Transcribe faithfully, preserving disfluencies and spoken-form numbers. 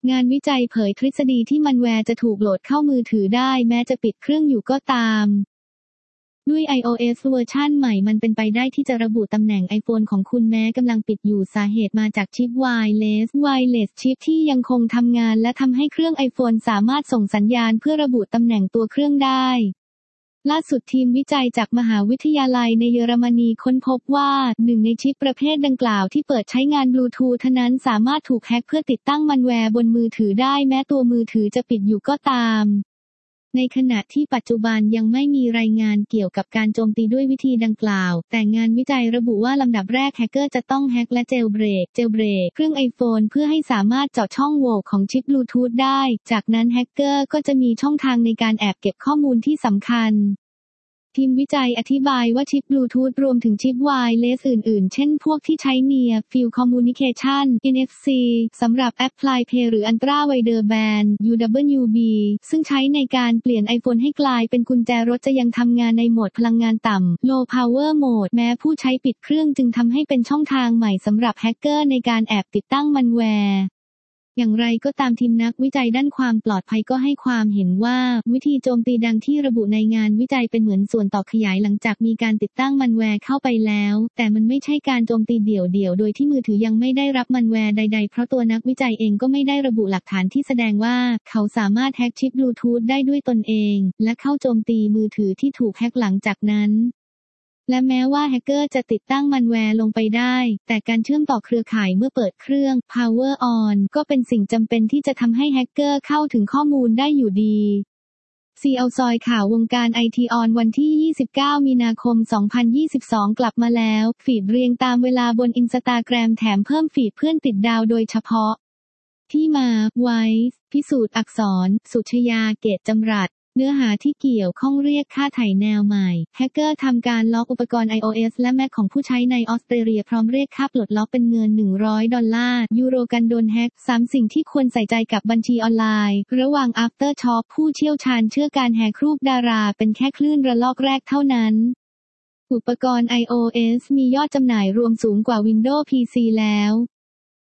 งานวิจัยเผยทฤษฎีที่มันแวร์จะถูกโหลดเข้ามือถือได้แม้จะปิดเครื่องอยู่ก็ตามด้วย iOS เวอร์ชันใหม่มันเป็นไปได้ที่จะระบุตำแหน่ง iPhone ของคุณแม้กำลังปิดอยู่สาเหตุมาจากชิป Wireless Wireless ชิปที่ยังคงทำงานและทำให้เครื่อง iPhone สามารถส่งสัญญาณเพื่อระบุตำแหน่งตัวเครื่องได้ล่าสุดทีมวิจัยจากมหาวิทยาลัยในเยอรมนีค้นพบว่าหนึ่งในชิปประเภทดังกล่าวที่เปิดใช้งานบลูทูธนั้นสามารถถูกแฮกเพื่อติดตั้งมันแวร์บนมือถือได้แม้ตัวมือถือจะปิดอยู่ก็ตามในขณะที่ปัจจุบันยังไม่มีรายงานเกี่ยวกับการโจมตีด้วยวิธีดังกล่าวแต่งานวิจัยระบุว่าลำดับแรกแฮกเกอร์จะต้องแฮกและเจลเบรกเจลเบรกเครื่อง iPhone เพื่อให้สามารถเจาะช่องโหว่ของชิปบลูทูธได้จากนั้นแฮกเกอร์ก็จะมีช่องทางในการแอบเก็บข้อมูลที่สำคัญทีมวิจัยอธิบายว่าชิปบลูทูธรวมถึงชิปไวร์เลสอื่นๆเช่นพวกที่ใช้ Near Field Communication เอ็น เอฟ ซี สำหรับ Apple Pay หรือ Ultra Wideband ยู ดับเบิลยู บี ซึ่งใช้ในการเปลี่ยน iPhone ให้กลายเป็นกุญแจรถจะยังทำงานในโหมดพลังงานต่ำ Low Power Mode แม้ผู้ใช้ปิดเครื่องจึงทำให้เป็นช่องทางใหม่สำหรับแฮกเกอร์ในการแอบติดตั้งมันแวร์อย่างไรก็ตามทีมนักวิจัยด้านความปลอดภัยก็ให้ความเห็นว่าวิธีโจมตีดังที่ระบุในงานวิจัยเป็นเหมือนส่วนต่อขยายหลังจากมีการติดตั้งมันแวร์เข้าไปแล้วแต่มันไม่ใช่การโจมตีเดี่ยวๆโดยที่มือถือยังไม่ได้รับมันแวร์ใดๆเพราะตัวนักวิจัยเองก็ไม่ได้ระบุหลักฐานที่แสดงว่าเขาสามารถแฮกชิปบลูทูธได้ด้วยตนเองและเข้าโจมตีมือถือที่ถูกแฮกหลังจากนั้นและแม้ว่าแฮกเกอร์จะติดตั้งมันแวร์ลงไปได้แต่การเชื่อมต่อเครือข่ายเมื่อเปิดเครื่อง Power On ก็เป็นสิ่งจำเป็นที่จะทำให้แฮกเกอร์เข้าถึงข้อมูลได้อยู่ดี ซี แอล ซอยข่าววงการไอทีออนวันที่ยี่สิบเก้ามีนาคมสองพันยี่สิบสองกลับมาแล้วฟีดเรียงตามเวลาบน Instagram แถมเพิ่มฟีดเพื่อนติดดาวโดยเฉพาะที่มาไว้พิสูจน์อักษรสุชยาเกตจำรัดเนื้อหาที่เกี่ยวข้องเรียกค่าไถ่แนวใหม่แฮกเกอร์ทำการล็อกอุปกรณ์ iOS และ Mac ของผู้ใช้ในออสเตรเลียพร้อมเรียกค่าปลดล็อกเป็นเงินหนึ่งร้อยดอลลาร์ยูโรกันโดนแฮกสามสิ่งที่ควรใส่ใจกับบัญชีออนไลน์ระหว่าง Aftershock ผู้เชี่ยวชาญเชื่อการแฮกรูปดาราเป็นแค่คลื่นระลอกแรกเท่านั้นอุปกรณ์ iOS มียอดจำหน่ายรวมสูงกว่า Windows พี ซี แล้ว